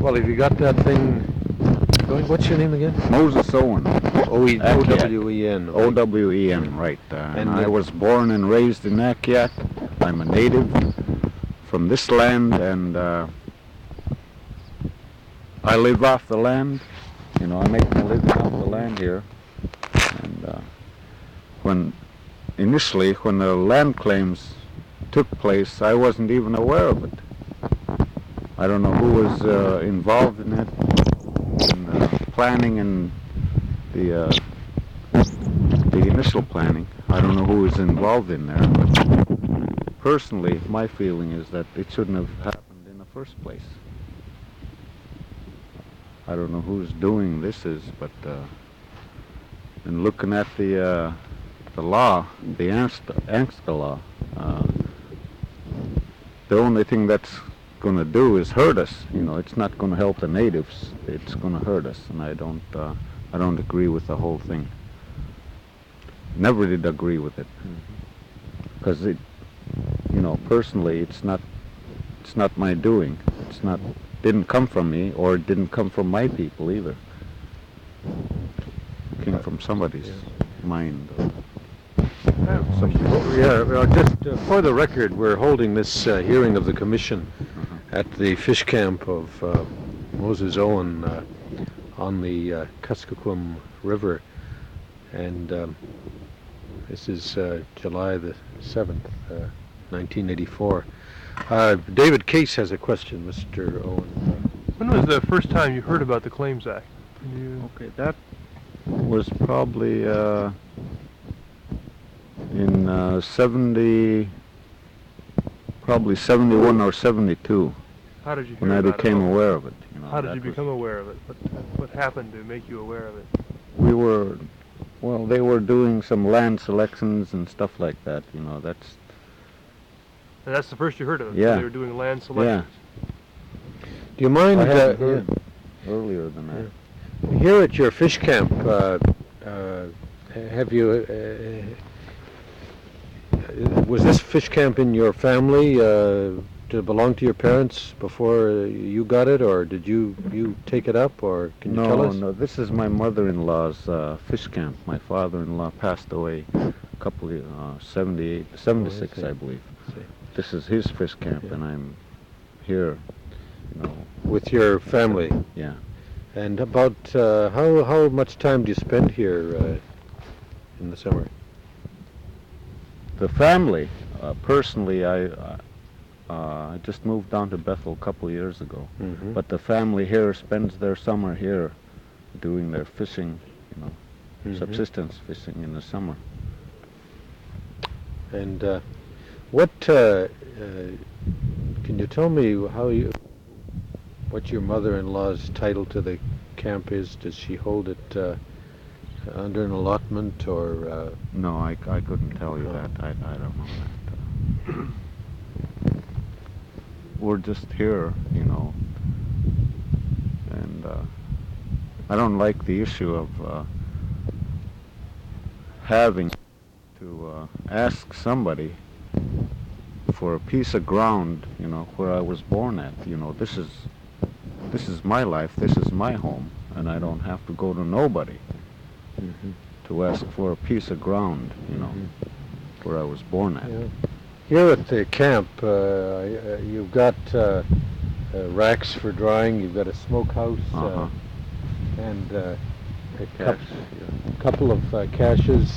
Well, have you got that thing going? What's your name again? Moses Owen. O-W-E-N. O-W-E-N, right. And I was born and raised in Akiak. I'm a native from this land, and I live off the land. You know, I make my living off the land here. And when the land claims took place, I wasn't even aware of it. I don't know who was involved in it, in planning and the initial planning. I don't know who was involved in there, but personally, my feeling is that it shouldn't have happened in the first place. I don't know who's doing this but and looking at the law, the Angsta law, the only thing that's going to do is hurt us. You know, it's not going to help the natives. It's going to hurt us, and I don't agree with the whole thing. Never did agree with it, because it, you know, personally, it's not my doing. Didn't come from me, or it didn't come from my people either. It came from somebody's mind. Just for the record, we're holding this hearing of the commission at the fish camp of Moses Owen on the Kuskokwim River, and this is July the 7th, 1984. David Case has a question, Mr. Owen. When was the first time you heard about the Claims Act? Okay, that was probably in 71 or 72. How did you hear when I about became it? aware of it? You know, How did you become aware of it? What happened to make you aware of it? We were, well, they were doing some land selections and stuff like that. You know, And that's the first you heard of it? Yeah. They were doing land selections? Do you mind? I had heard earlier than that. Here at your fish camp, have you? Was this fish camp in your family? Did it belong to your parents before you got it, or did you take it up, or can you tell us? No, this is my mother-in-law's fish camp. My father-in-law passed away a couple of 76, I believe. This is his fish camp, and I'm here, you know. With your family? Yeah. And about how much time do you spend here in the summer? The family, personally, I just moved down to Bethel a couple of years ago. But the family here spends their summer here, doing their fishing, you know, subsistence fishing in the summer. And what can you tell me what your mother-in-law's title to the camp is? Does she hold it under an allotment, or? No, I couldn't tell you that. I don't know that. We're just here, you know, and I don't like the issue of having to ask somebody for a piece of ground, you know, where I was born at. You know, this is my life, this is my home, and I don't have to go to nobody to ask for a piece of ground, you know, where I was born at. Yeah. Here at the camp, you've got racks for drying, you've got a smokehouse, and a couple of caches,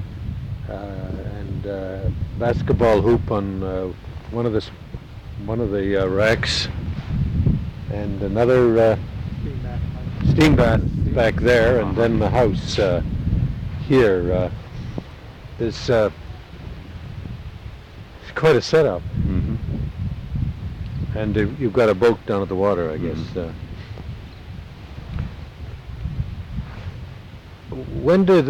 and basketball hoop on one of the racks, and another steam bath back there, and then the house here. There's quite a setup. And you've got a boat down at the water, I guess. When does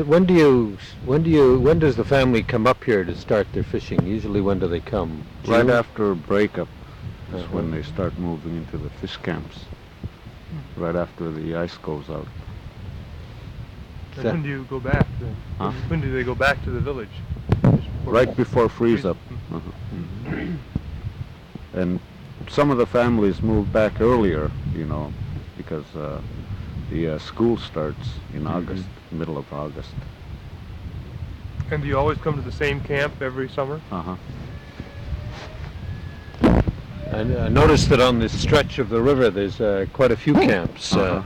the family come up here to start their fishing? Usually, when do they come? Right after breakup is when they start moving into the fish camps. Right after the ice goes out. And when do you go back? When do they go back to the village? Right before freeze up. And some of the families moved back earlier, you know, because the school starts in August, middle of August. And do you always come to the same camp every summer? Uh-huh. And I noticed that on this stretch of the river there's quite a few camps. Uh-huh.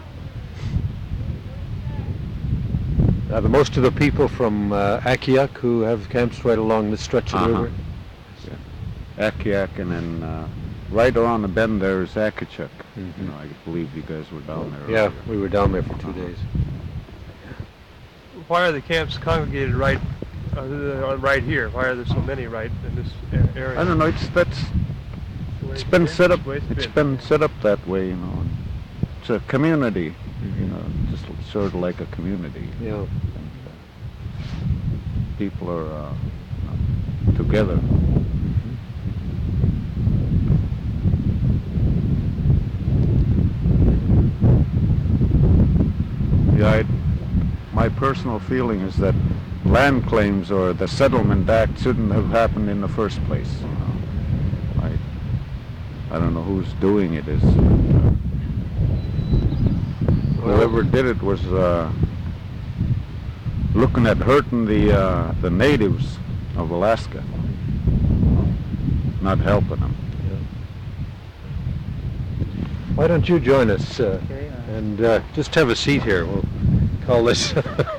Are the most of the people from Akiak who have camps right along this stretch of the Uh-huh. river? Akiak, and then right around the bend there is Akichuk. Mhm. You know, I believe you guys were down there. Yeah, earlier. we were down there for 2 days. Why are the camps congregated right here? Why are there so many right in this area? I don't know. It's been set up. It's been set up that way. You know. It's a community. You know, just sort of like a community. Yeah. And, people are together. Yeah, my personal feeling is that land claims or the Settlement Act shouldn't have happened in the first place. You know. I don't know who's doing it. Whoever did it was looking at hurting the natives of Alaska, not helping them. Why don't you join us and just have a seat here? We'll call this.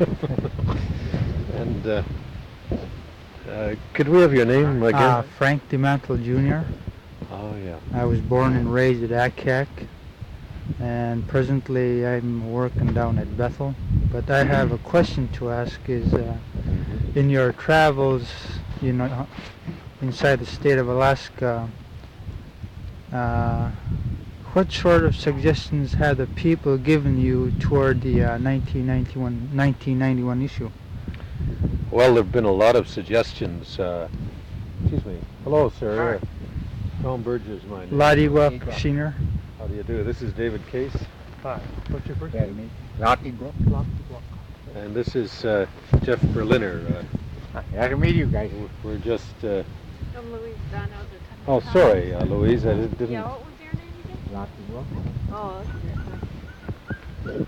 And could we have your name again? Frank DeMantle Jr. Oh, yeah. I was born and raised at Akiak, and presently I'm working down at Bethel. But I have a question to ask is, in your travels, you know, inside the state of Alaska, what sort of suggestions have the people given you toward the 1991 issue? Well, there have been a lot of suggestions. Excuse me. Hello, sir. Tom Burgess, my name. Ladiwak Senior. How do you do? This is David Case. Hi. What's your first name? And this is Jeff Berliner. Nice to meet you guys. We're just... I'm Louise Donald. oh, sorry, Louise. I didn't... Yeah, what was your name again? Oh, okay.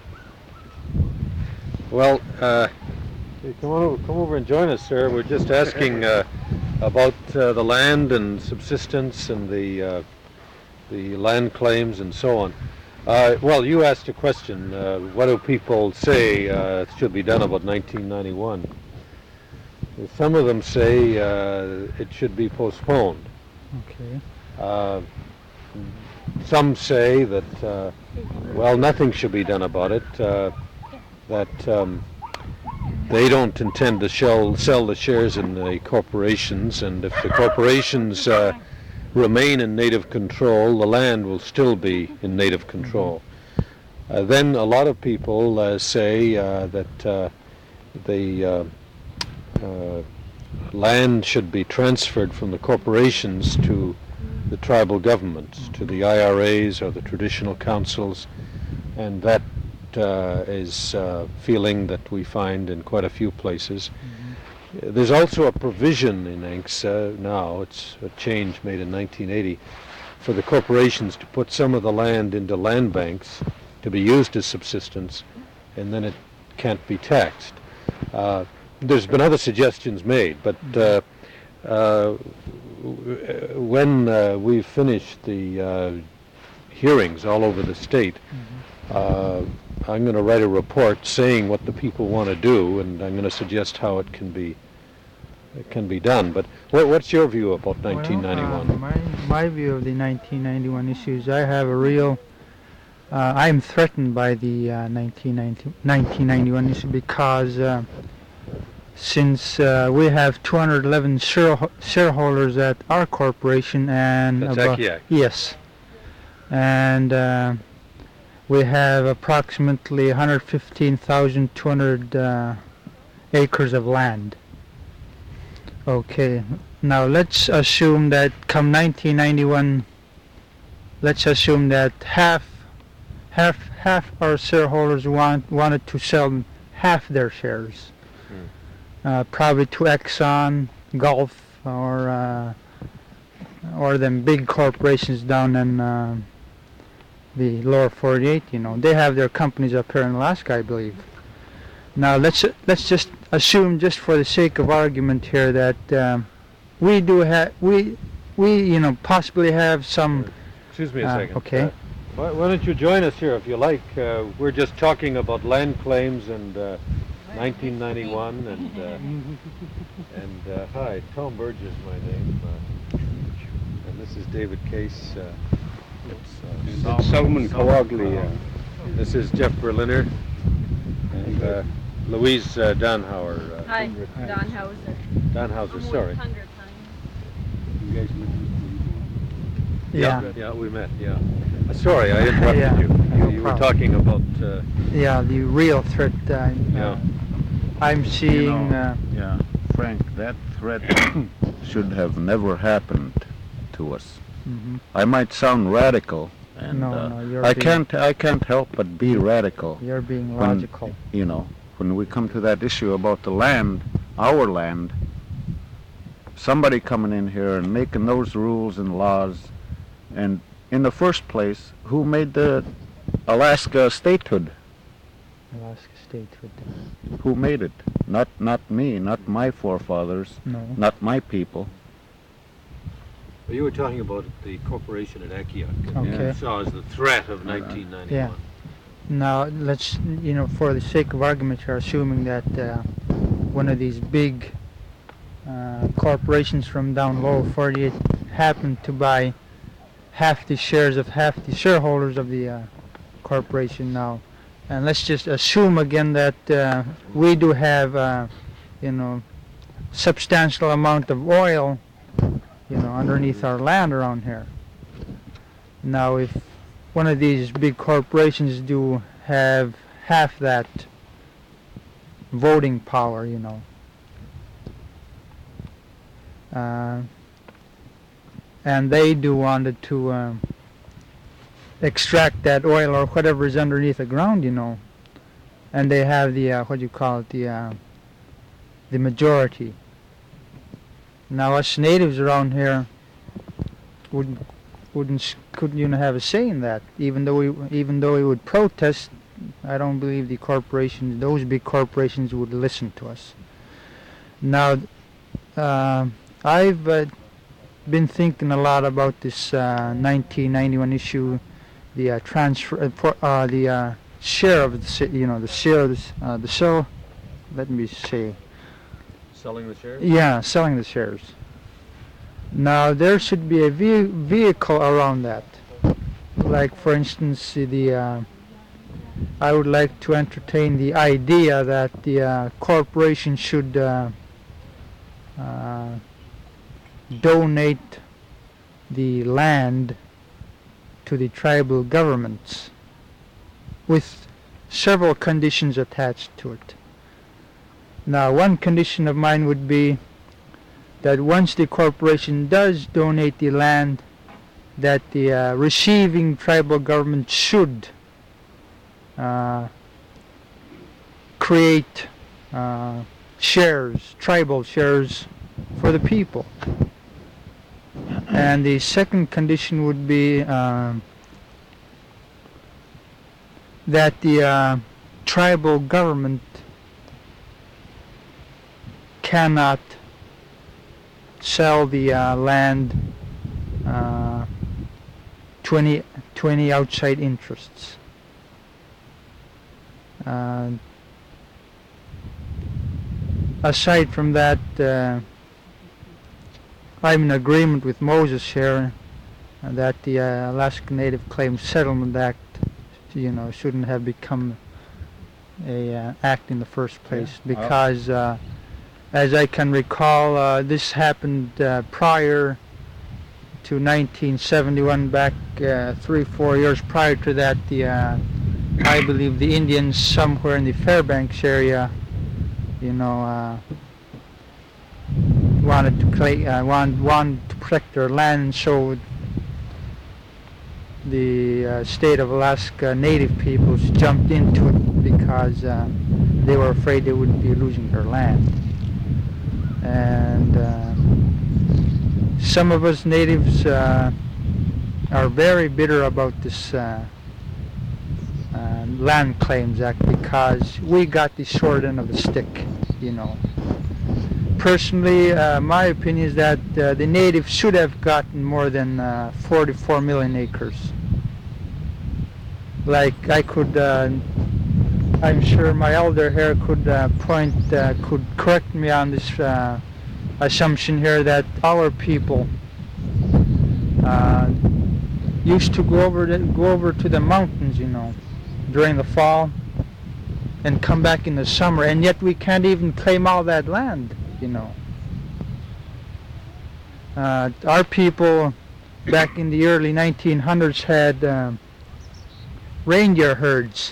Well, come over and join us, sir. We're just asking about the land and subsistence and the land claims and so on. Well, you asked a question. What do people say should be done about 1991? Some of them say it should be postponed. Okay. Some say that, well, nothing should be done about it, that they don't intend to sell the shares in the corporations, and if the corporations remain in native control, the land will still be in native control. Then a lot of people say that the land should be transferred from the corporations to the tribal governments, to the IRAs or the traditional councils, and that is a feeling that we find in quite a few places. There's also a provision in ANCS now, it's a change made in 1980, for the corporations to put some of the land into land banks to be used as subsistence, and then it can't be taxed. There's been other suggestions made, but when we've finished the hearings all over the state, I'm going to write a report saying what the people want to do, and I'm going to suggest how it can be done. But what's your view about 1991? Well, my view of the 1991 issues, I have a real... I'm threatened by the 1991 issue because since we have 211 shareholders at our corporation, and That's Akiak. Yes, and we have approximately 115,200 acres of land. Okay, now let's assume that come 1991, let's assume that half our shareholders wanted to sell half their shares, probably to Exxon, Gulf, or or them big corporations down in the lower 48, they have their companies up here in Alaska, I believe. Now let's just assume, just for the sake of argument here, that we do have we possibly have some. Excuse me a second. Okay. Why don't you join us here if you like? We're just talking about land claims and 1991 and hi, Tom Burge is my name, and this is David Case. Solomon Kawagli. This is Jeff Berliner and Louise Donhauer. Hi, Don Hauser. Donhauser, sorry. You guys Yeah. We met. Yeah. Sorry, I interrupted Yeah, you. no You were problem. talking about. Yeah, the real threat. I'm seeing. Yeah, Frank, that threat should have never happened to us. Mhm. I might sound radical, and No, you're I being- can't help but be radical. You're being When- logical. When we come to that issue about the land, our land, somebody coming in here and making those rules and laws, and in the first place, who made the Alaska statehood? Alaska statehood. Who made it? Not me, not my forefathers, No. not my people. You were talking about the corporation at Akiak. Okay. You saw as the threat of 1991. Yeah. Now let's, for the sake of argument, you're assuming that one of these big corporations from down low 48 happened to buy half the shares of half the shareholders of the corporation now. And let's just assume again that we do have, substantial amount of oil, underneath our land around here. Now, if one of these big corporations do have half that voting power, and they do wanted to extract that oil or whatever is underneath the ground, and they have the the majority. Now us natives around here couldn't have a say in that. Even though we would protest, I don't believe those big corporations would listen to us. Now, I've been thinking a lot about this 1991 issue, the transfer, the share of the share. Let me say. Selling the shares? Yeah, selling the shares. Now there should be a vehicle around that. Like, for instance, I would like to entertain the idea that the corporation should donate the land to the tribal governments with several conditions attached to it. Now, one condition of mine would be that once the corporation does donate the land, that the receiving tribal government should create tribal shares for the people. And the second condition would be that the tribal government cannot sell the land to any outside interests. Aside from that, I'm in agreement with Moses here that the Alaska Native Claims Settlement Act, shouldn't have become a act in the first place, because as I can recall, this happened prior to 1971, back 3-4 years prior to that. I believe the Indians somewhere in the Fairbanks area, wanted to protect their land, and so the state of Alaska Native peoples jumped into it because they were afraid they would be losing their land. And some of us natives are very bitter about this Land Claims Act because we got the short end of the stick, you know. Personally, my opinion is that the natives should have gotten more than 44 million acres. Like I could, I'm sure my elder here could could correct me on this assumption here that our people used to go over to the mountains, you know, during the fall and come back in the summer, and yet we can't even claim all that land, you know. Our people back in the early 1900s had reindeer herds,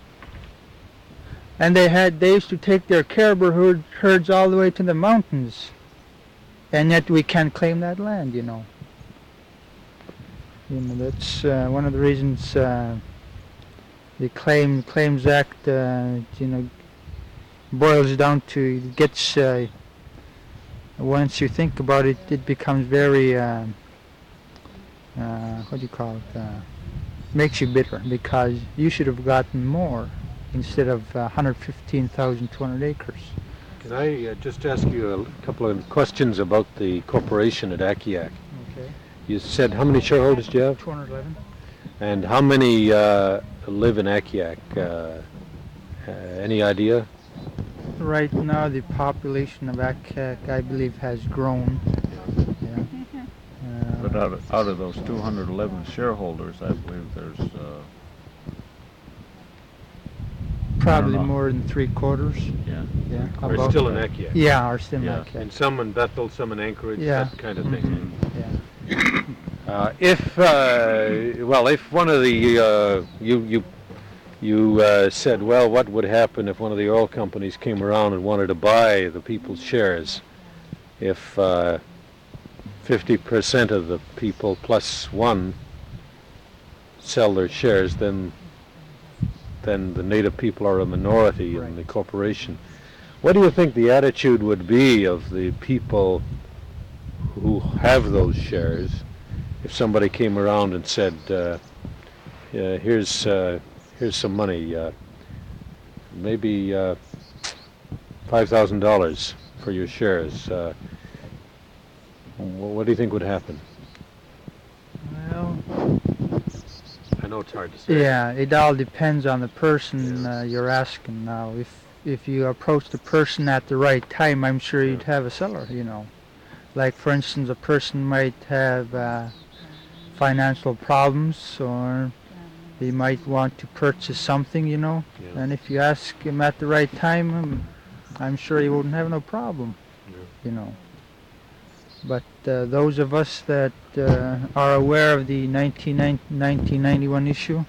and they used to take their caribou herds all the way to the mountains, and yet we can't claim that land, you know. You know, that's one of the reasons the Claims Act, you know, boils down to, it gets, once you think about it, it becomes very, what do you call it, makes you bitter, because you should have gotten more instead of 115,200 acres. Can I just ask you a couple of questions about the corporation at Akiak? Okay. You said how many shareholders do you have? 211. And how many live in Akiak? Any idea? Right now the population of Akiak, I believe, has grown. Yeah. But out of those 211 shareholders, I believe there's Probably know. more than 3/4. yeah. Yeah. Or about- still in Akiak? Yeah, are still in Yeah. Akiak. And some in Bethel, some in Anchorage, Yeah. that kind of thing. Yeah. If one of the you said, well, what would happen if one of the oil companies came around and wanted to buy the people's shares? If 50% of the people plus one sell their shares, then the native people are a minority in the corporation. What do you think the attitude would be of the people who have those shares if somebody came around and said, here's some money, maybe $5,000 for your shares? What do you think would happen? Well, I know it's hard to say. yeah, it all depends on the person you're asking. Now, if you approach the person at the right time, I'm sure you'd have a seller, you know. Like, for instance, a person might have financial problems, or he might want to purchase something, you know. Yeah. And if you ask him at the right time, I'm sure he wouldn't have no problem, you know. But those of us that are aware of the 1991 issue,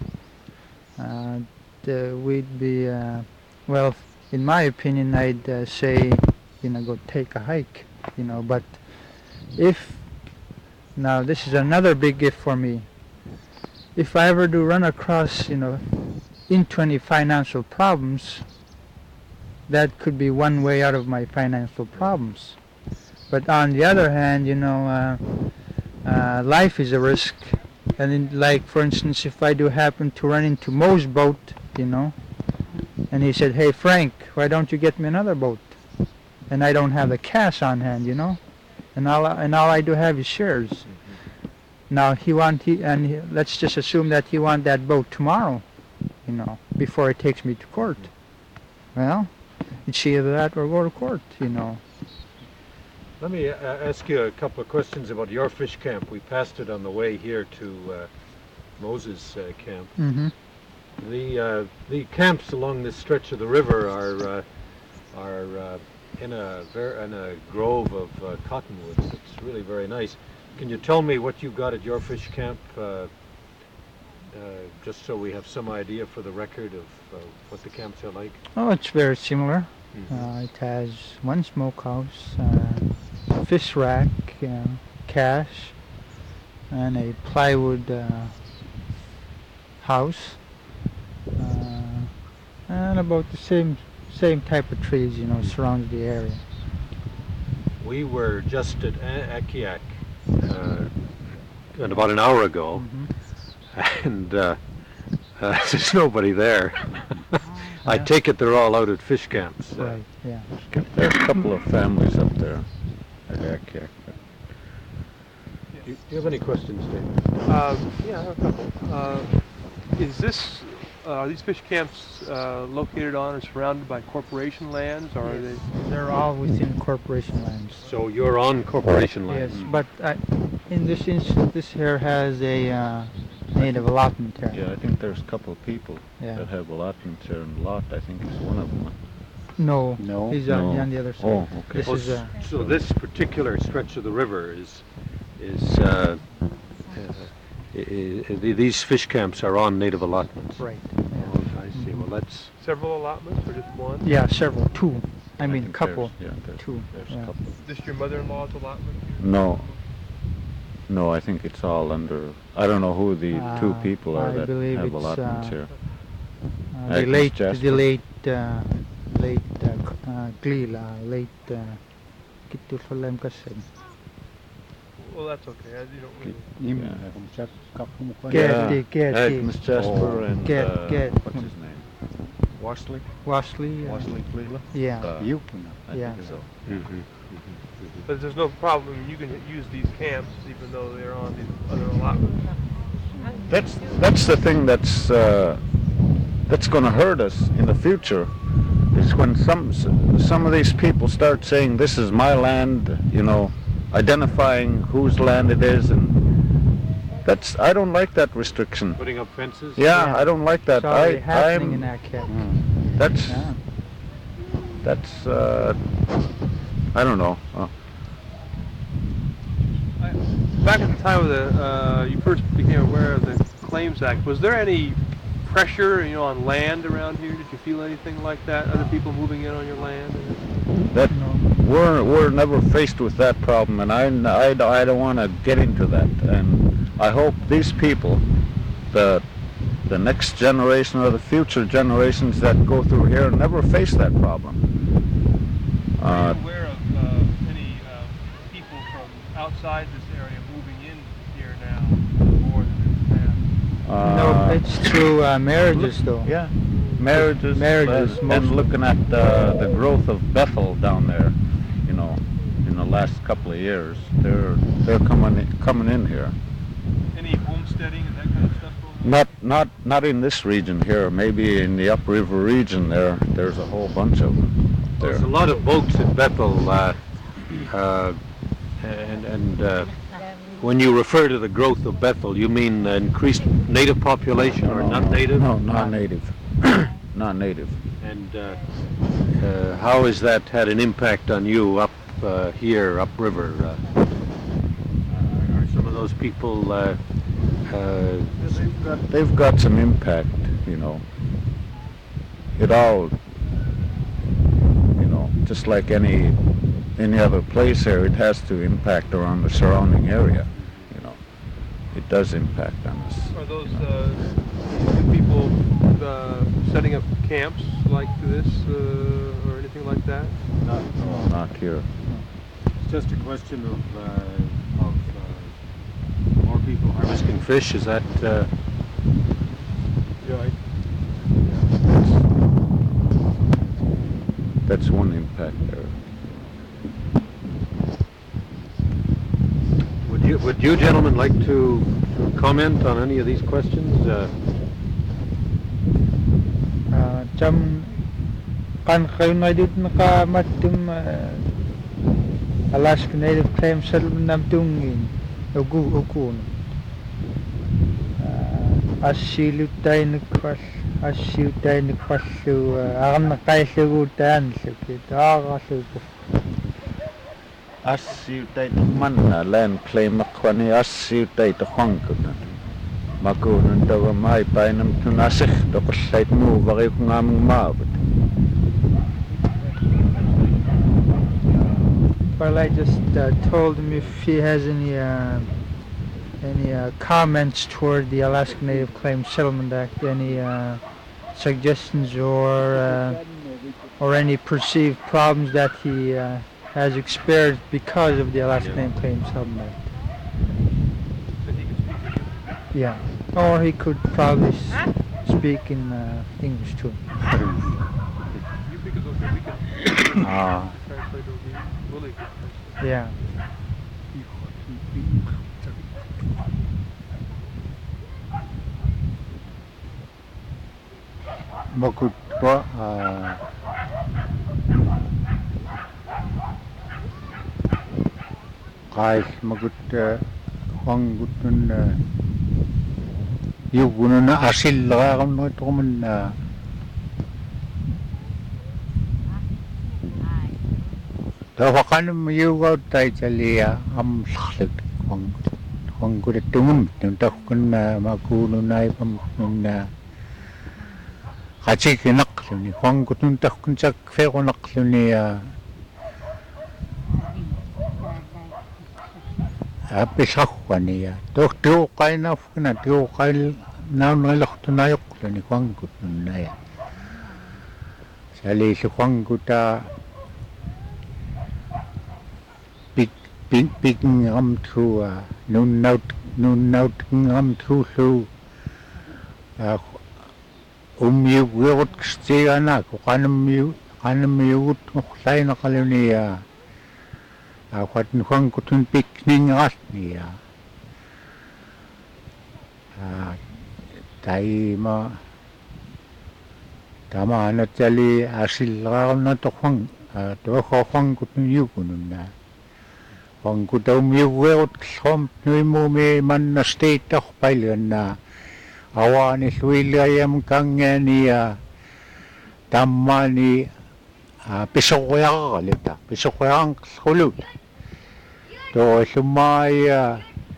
we'd be, well, in my opinion, I'd say, you know, go take a hike, you know. But if, now this is another big if for me, if I ever do run across, you know, into any financial problems, that could be one way out of my financial problems. But on the other hand, you know, life is a risk. And in, like, for instance, if I do happen to run into Mo's boat, you know, and he said, hey, Frank, why don't you get me another boat? And I don't have the cash on hand, you know, and all I do have is shares. Now let's just assume that he want that boat tomorrow, you know, before he takes me to court. Well, it's either that or go to court, you know. Let me ask you a couple of questions about your fish camp. We passed it on the way here to Moses camp. Mm-hmm. The camps along this stretch of the river are in a grove of cottonwoods. It's really very nice. Can you tell me what you got at your fish camp, just so we have some idea for the record of what the camps are like? Oh, it's very similar. Mm-hmm. It has one smokehouse, fish rack, cache, and a plywood house, and about the same type of trees, you know, surrounds the area. We were just at Akiak and about an hour ago, and there's nobody there. I Yeah. take it they're all out at fish camps. Right, yeah. There's a couple of families up there. Do you have any questions, Dave? Yeah, I have a couple. Are these fish camps located on or surrounded by corporation lands, or are they? They're all within corporation lands. So you're on corporation land? Yes, but in this instance, this here has a native allotment here. Yeah, I think there's a couple of people Yeah. that have allotments here, and Lot, I think, is one of them. No, No. he's No. on the other side. Oh, okay. This is So this particular stretch of the river these fish camps are on native allotments? right. Oh, I see. Well, that's... Several allotments or just one? Yeah, several, two. I mean, think couple, there's two. a Yeah. couple. Is this your mother-in-law's allotment? No, I think it's all under, I don't know who the two people are I that believe have it's, allotments here. The Agnes late, Jasper. late Glila, late Kitulfalem Kasim. Well, that's okay. You don't really... Agnes Jasper and, Get. what's his name? Washley? Wasley. Washley Cleveland? Yeah. You? I Yeah. think so. But there's no problem. You can use these camps even though they're on these other allotments. That's the thing that's going to hurt us in the future, is when some of these people start saying this is my land, you know, identifying whose land it is, and I don't like that restriction. Putting up fences? Yeah, Yeah. I don't like that. It's already happening I'm in that case. that's Yeah. that's I don't know. Back at the time of you first became aware of the Claims Act, was there any pressure, on land around here? Did you feel anything like that? Other people moving in on your land? That No. we're never faced with that problem, and I don't want to get into that. And I hope these people, the next generation or the future generations that go through here, never face that problem. Are you aware of any people from outside this area moving in here now more than in the past? No, it's through marriages though. Yeah, marriages, Marriages, and mostly. looking at the growth of Bethel down there, in the last couple of years, they're coming in here. Any homesteading and that kind of stuff going on? Not in this region here. Maybe in the upriver region there's a whole bunch of them. There. There's a lot of boats at Bethel, when you refer to the growth of Bethel, you mean increased native population or not native? No, not native. Not native. And how has that had an impact on you up here, upriver? Are some of those people... They've got some impact, It all, just like any other place here, it has to impact around the surrounding area, It does impact on us. Are those people setting up camps like this or anything like that? No, not here. It's just a question of more people harvesting fish, is that... That's one impact there. Would you gentlemen like to comment on any of these questions? Cham kan kayo na dito nakamatum Alaska Native Claims Settlement namtungin ukun asilu tayo nagkwasyo akan nakaisagu tayo nilukit akasugo As you take man land claim makwani as you take the hangkunan. Makunun daw may painam tunasik do kusait mo bagay kung aming maabot. Well, I just told him if he has any comments toward the Alaska Native Claims Settlement Act, any suggestions or any perceived problems that he has experienced because of the Alaska Native Claims Settlement Act. Yeah. Or he could probably speak in English too. You think it's okay? We can Ah, translate or we Willie can translate. Yeah. Makut po, kais makut wangut nun yugunun na asil lagaram no tukuman tawakanum yugaw tay chalia am saklit wangut tungun nun takun makunun ay pam nun Hachiki naqluni Juangut nun takun chak fego naqluni pisaqwani tuqaina funa tuqail naunalaqtuna yuqluni Juangut nun sali si Juangut big ngam thu nun naut ngam thu lu Umiyugut kstigana ko kanamiyugut muklaina kaluni akwat nukhang kutun pikning asni taima tama na tali asilra na tokhang to khokhang kutun yugunun na khang kutaw umiyugut khom nuimume man na state takhpailan na awani suilayam kangeni tammani pisoqyaqalita pisoqyang khulu to sumaya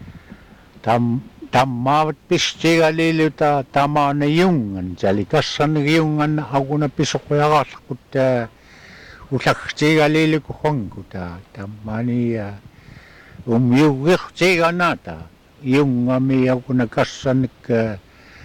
tammavat pistigalilita tamana yungan jalikassan yungan aguna pisoqyaqallqut ullaqtigalili kuhonguta tammani umyugiqtiganata yungami aguna kassanik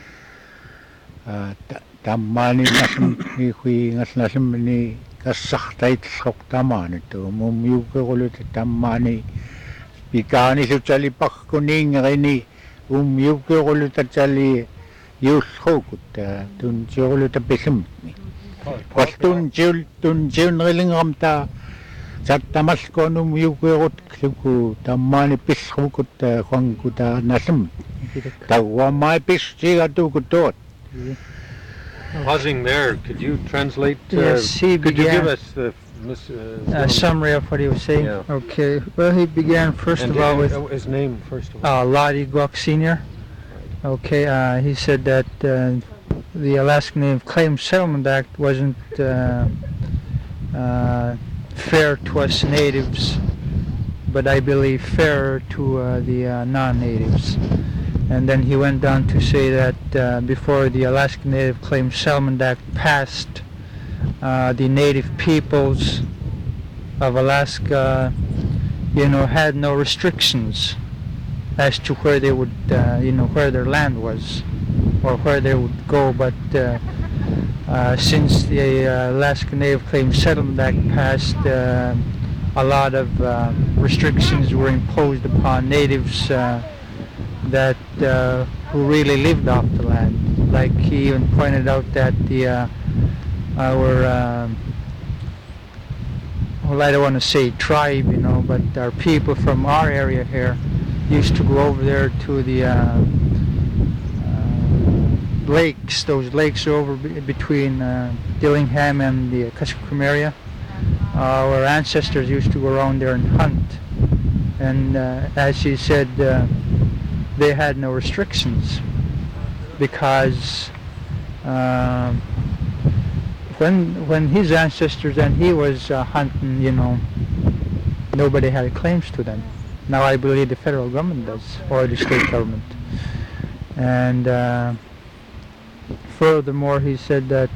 tammani nasmi hui ngasnasmni kassaqtait soqtamani tu mumyugerulut tammani pikani sutali pakkuningerini umyugerulut tali yulhukut tunjurulut pisimni qastun ngilingamta sattamalkonum yugerut kluku tammani pishukut qanguta nasm tawamai pistigatukutot. Pausing there, could you translate? Yes, he could you began- give us the A summary of what he was saying. Yeah. Okay. Well, he began first of all with his name first of all? Lottie Guak Sr. Okay. He said that the Alaska Native Claims Settlement Act wasn't fair to us natives, but I believe fairer to the non-natives. And then he went on to say that before the Alaska Native Claims Settlement Act passed, the native peoples of Alaska, had no restrictions as to where they would, where their land was or where they would go. But since the Alaska Native Claims Settlement Act passed, a lot of restrictions were imposed upon natives that who really lived off the land. Like he even pointed out that our well, I don't want to say tribe, but our people from our area here used to go over there to the lakes. Those lakes are over between Dillingham and the Kuskokwim area. Our ancestors used to go around there and hunt. And as he said, they had no restrictions because when his ancestors and he was hunting, nobody had claims to them. Now I believe the federal government does, or the state government. And furthermore, he said that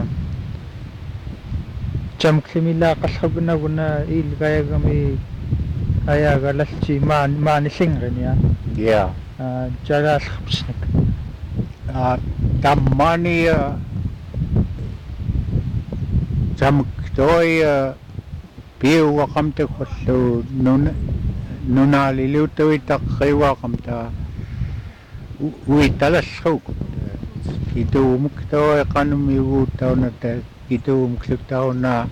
chamklimila kashabunaguna ilgayagami ayagalalchi manisingren Yeah. jagal khapsnik. Tammani Chamktoy piwa kamte khullu nunalilutawita khiwa kamta uitalalluk kituumuk tawa qanumiuguutauna ta kituumuk tauna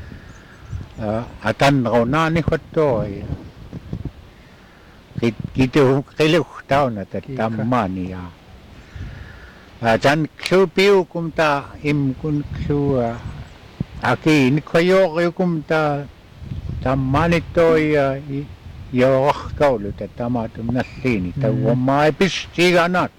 atanraunani hottoia kituumuk qiluhtauna tatammaania tan klupiukum ta imkun klua aki nikhoyoqiukum ta tammanittoia yoorkaulu tatamatum nallini tawamai pistiganata.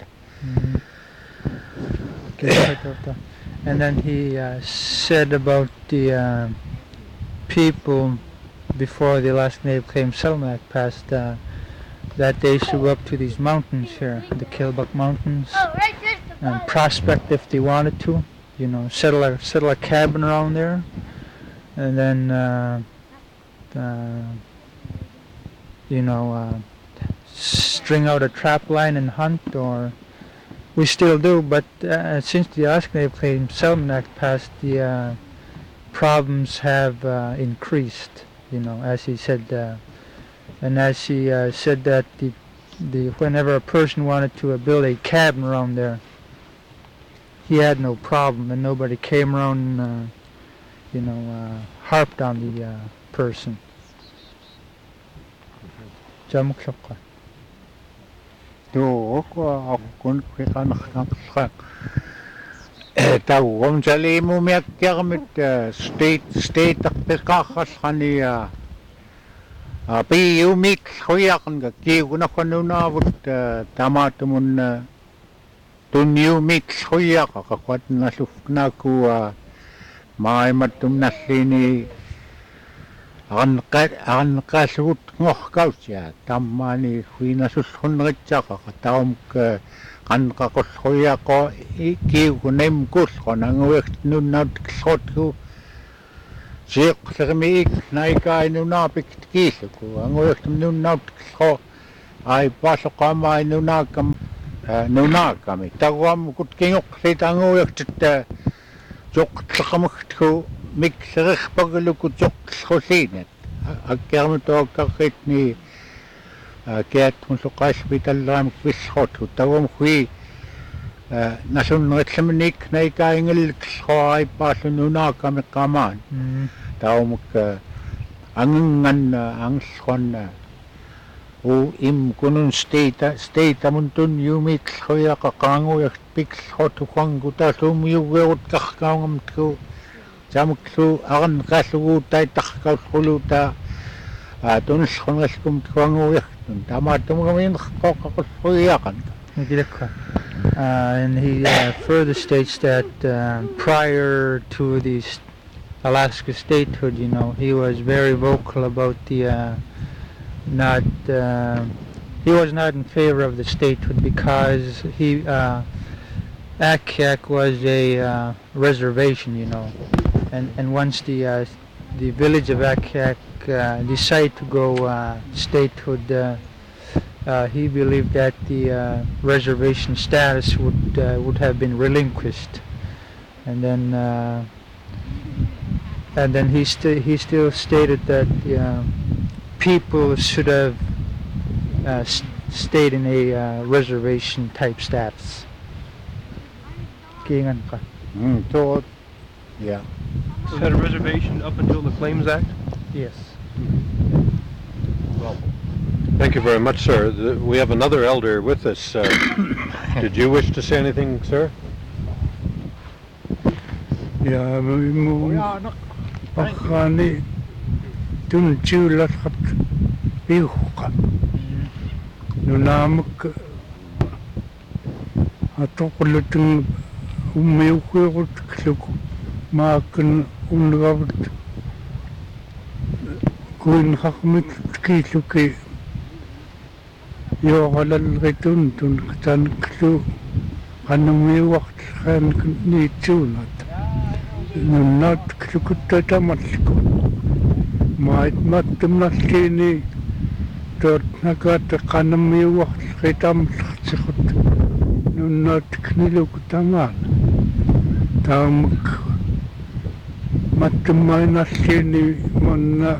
And then he said about the people before the Alaska Native Claims Settlement Act passed that they should go up to these mountains here, the Killbuck Mountains, and prospect if they wanted to, settle a cabin around there, and then string out a trap line and hunt, or we still do, but since the Alaska Native Claims Settlement Act passed, the problems have increased, as he said, and as he said that whenever a person wanted to build a cabin around there, he had no problem, and nobody came around and, harped on the person. Jamukshakka. Tuukua akkun qiqanaqnaqqa tauum salimumiakkiarmit state aqpiqqaarrallqania piiumik huyaqnga kiigunaqqanunaavut tamaatumun tunniumik huyaqa qaqqatnallufnaaku maamattum nallini Anqallut ngorkautsia tammaani huinasullunneritsiaqa taumk qanqaqulluiaqo kiugunem kullqonanguirt nunnaut qillotku siqlermiik naikainunapik kiilluku anguirtum nunnaut qillqo aipalloqamai nunaakami taguam kutkingoqlit anguirtit joqtleqamagtku miksererpagluku joqlulliinat akkermutookkarritni kiatmunluqaallpitallaamik villhotku tagum hui nasunneritlamnik naikaingillikllhoaipaallununaakami qamaan taumuk angan angllhuanna u imkunun stateamun tunyumikllhuiaqa qaanguiart pikllhotu huangutaalluumiyugeerut qarkaungamtku Jamuklu aran kallugu tai takkaulluta tunillungalkum tuanguiaqtun tamaatumugamin qoqqaqulluiaqan. And he further states that prior to the Alaska statehood, he was very vocal about the he was not in favor of the statehood because Akyak was a reservation, and once the village of Akyak decided to go statehood, he believed that the reservation status would have been relinquished, and then he still stated that people should have stayed in a reservation type status. Yeah. So you had a reservation up until the Claims Act? Yes. Well, thank you very much, sir. We have another elder with us. Did you wish to say anything, sir? Ja, Pakani tunjulatkat piuhka. Nunamak atoqulutun ummiukuiqut kluku maakan ungavat kuin haqmit kiiluki yoqalalritun tun tanklu qanumiuaqt qan niitsuunat nunnat klukutatamalliku maitmattumnallini tortnakat qanumiuaqt qitamllertiqut nunnat knilukutamaan taamak mattumainallini manna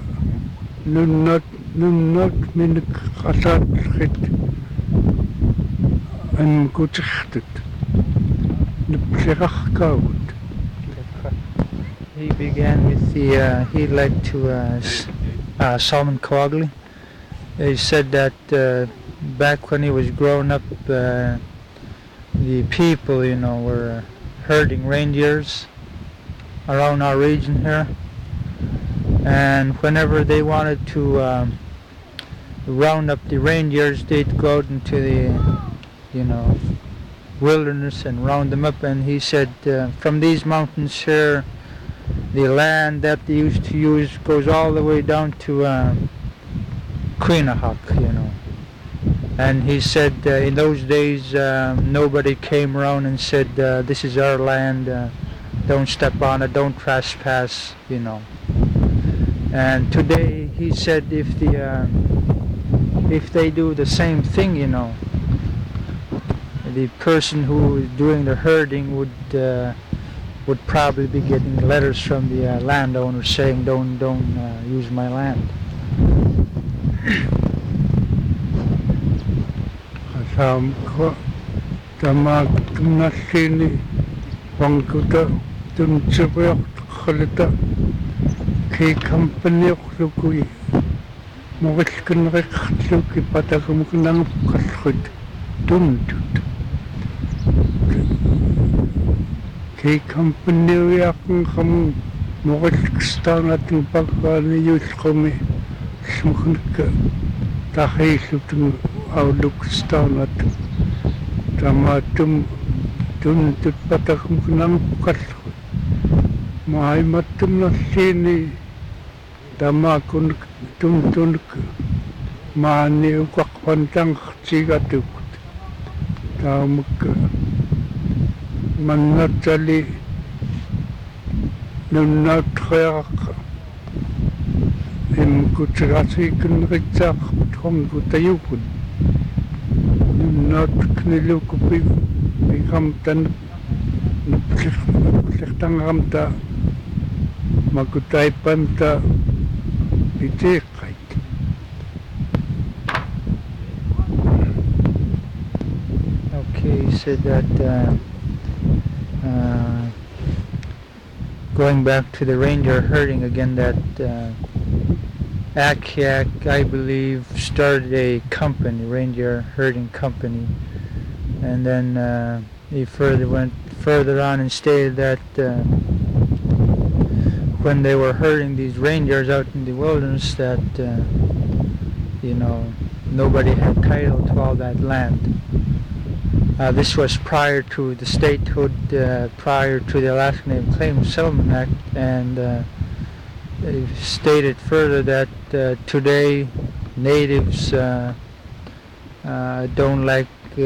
nunnat minik qasaatllrit анкутерлтут нипплеқаркаагут. He began with he led to Solomon Coagley. He said that back when he was growing up, the people, were herding reindeers around our region here. And whenever they wanted to round up the reindeers, they'd go out into the, wilderness and round them up. And he said, from these mountains here, the land that they used to use goes all the way down to Queenahawk, And he said in those days nobody came around and said, this is our land, don't step on it, don't trespass, And today he said if they do the same thing, the person who is doing the herding would probably be getting letters from the landowner saying don't use my land. Asam tamak nallini wanguta tunchibriok khalita ki company lukui mogilkinrik luki patakumkunang kalkhut tuntut ki company yakun kham mogilkstanatun pakani yulqumi smukhnka tahilutun aulukstanat tamatum tuntut patakumkunang kalkhut mai matum nallini tamakun tuntunk mani uqaqpantang tsigatukut tamak mannatali nunnatreaq imkutsigatsikinritsaaq tongkutayukun nunnatknilukupi pikamtan nupplirtangaramta makutaipanta pitiqait. Okay, he said that going back to the reindeer herding again, that Akiak, I believe, started a company, reindeer herding company, and then he went further on and stated that when they were herding these reindeers out in the wilderness, that nobody had title to all that land. This was prior to the statehood, prior to the Alaska Native Claims Settlement Act, and they stated further that today natives don't like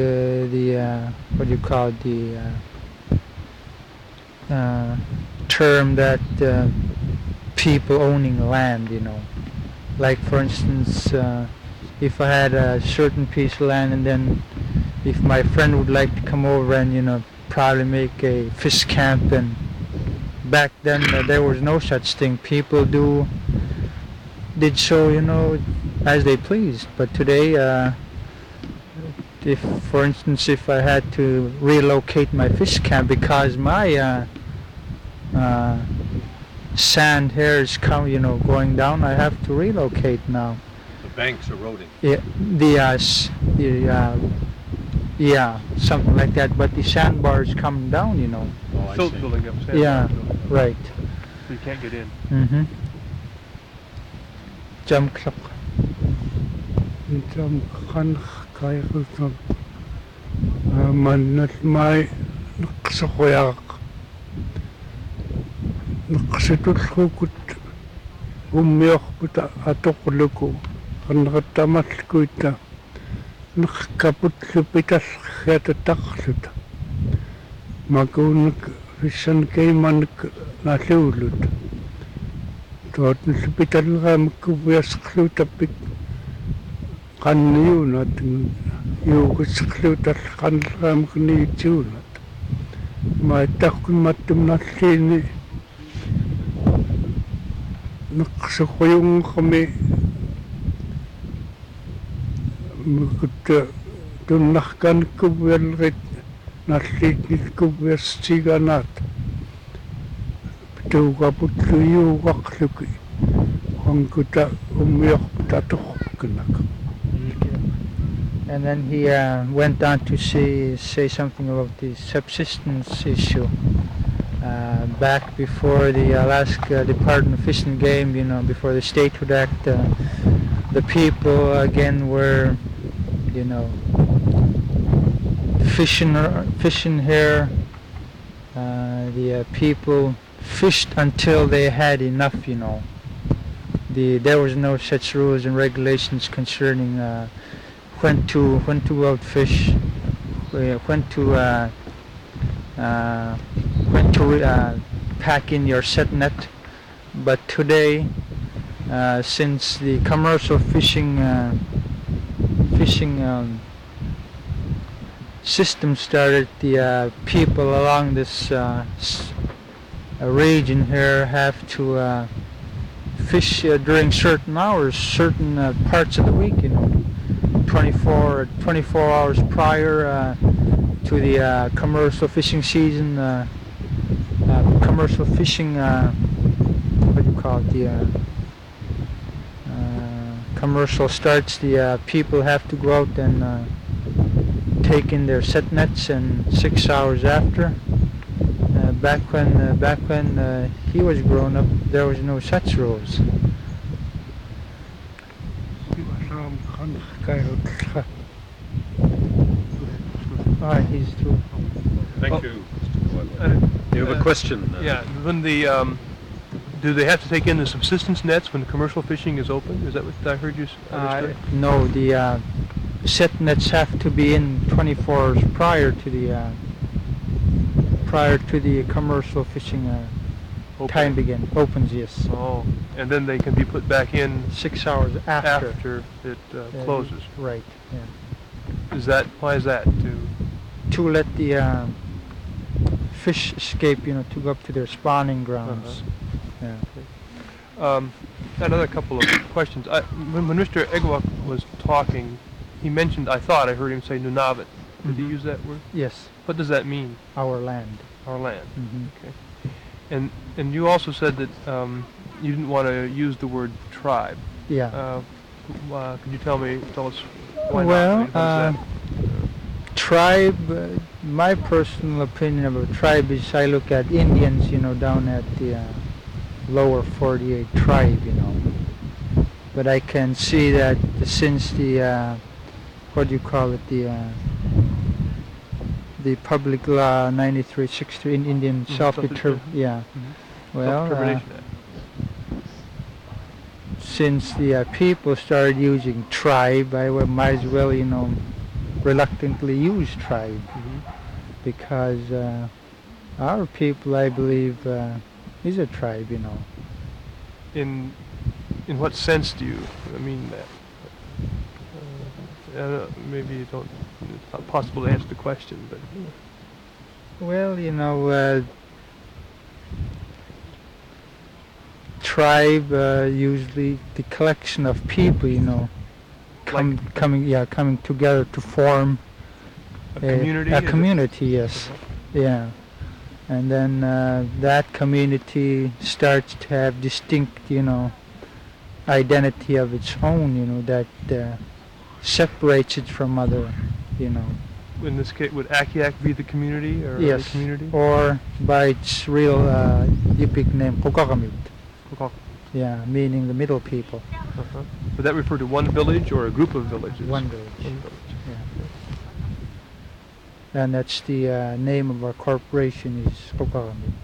the term that people owning land, Like for instance, if I had a certain piece of land and then if my friend would like to come over and probably make a fish camp, and back then there was no such thing. People did so as they pleased. But today if for instance if I had to relocate my fish camp because my sand here is going down, I have to relocate now. The bank's eroding. Yeah, something like that. But the sandbar is coming down, Oh, I Silt see. building up. Yeah, right. So you can't get in. Mm-hmm. Jump clock. Jam khan kaygutan mannat mai naqsaquyaaq naqsitulluukut ummiorputa atoqluku qanneqattamallukuita neqqaputlupitallerriatataqluta makuunak fissan keimanak nalluulut tootnullupitalleraamakkuviasqluutappik qanniunat yuugussqluutal qanneraamakniitiunat maattaqqun mattumnalliini neqqsuquyungermi mukutta tunnahkan kubelrit nalliitnit kubverstiganat tuugaputlujuuqarluki wankuta ummiorputatorpkinak. And then he went on to say something about the subsistence issue. Back before the Alaska Department of Fish and Game, before the Statehood Act, the people again were, fishing here. The people fished until they had enough, There was no such rules and regulations concerning when to go out fish, when to pack in your set net. But today, since the commercial fishing system started, the people along this region here have to fish during certain hours, certain parts of the week, 24 hours prior to the commercial fishing season, commercial fishing, what do you call it, commercial starts, the people have to go out and take in their set nets, and 6 hours after. Back when he was growing up, there was no such rules. Alright, he's through. Thank you. You have a question? Yeah, when do they have to take in the subsistence nets when the commercial fishing is open? Is that what I heard you understood? No, the set nets have to be in 24 hours prior to the commercial fishing time opens, yes. Oh, and then they can be put back in 6 hours after it closes. Right. Yeah. Why is that? To let the fish escape, to go up to their spawning grounds. Yeah. Another couple of questions. When Mr. Egwak was talking, he mentioned, I heard him say Nunavut. Did he use that word? Yes. What does that mean? Our land. Our land. Mm-hmm. Okay. And you also said that you didn't want to use the word tribe. Yeah. Could you tell us why not? Well, tribe, my personal opinion about tribe is I look at Indians, down at the lower 48 tribe, But I can see that since the, what do you call it, the Public Law 9363 in Indian self-determination, yeah. Well, since the people started using tribe, I might as well, reluctantly use tribe, because our people, I believe, is a tribe, In what sense do you mean that? Maybe you don't. It's not possible to answer the question, but. Well, tribe usually the collection of people, coming together to form a community. A community, yes, yeah, and then that community starts to have distinct, identity of its own, that separates it from other, In this case, would Akiak be the community or yes, the community? Or by its real Yupik name, Kokakamit. Yeah, meaning the middle people. Would that refer to one village or a group of villages? One village. Yeah. And that's the name of our corporation is Kokakamit.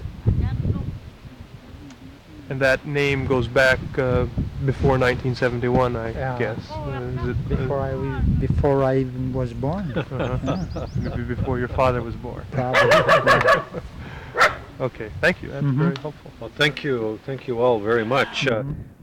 And that name goes back before 1971, I guess. Before I even was born. Maybe before your father was born. Probably. Okay, thank you. That's very helpful. Well, thank you all very much.